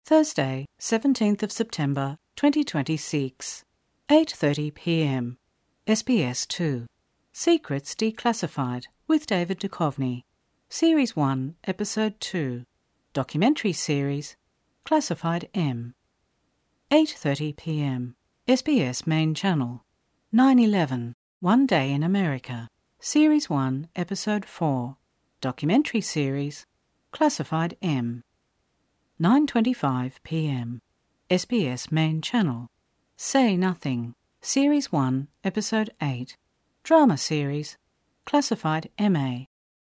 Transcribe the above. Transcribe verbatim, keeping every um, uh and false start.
Thursday, seventeenth of September, twenty twenty-six, eight thirty p m S B S two. Secrets Declassified with David Duchovny. Series one, Episode two. Documentary Series, Classified M. eight thirty p m S B S Main Channel. nine eleven, One Day in America. Series one, Episode four. Documentary Series, Classified M. nine twenty-five p m S B S Main Channel. Say Nothing. Series one, Episode eight. Drama Series, Classified M A.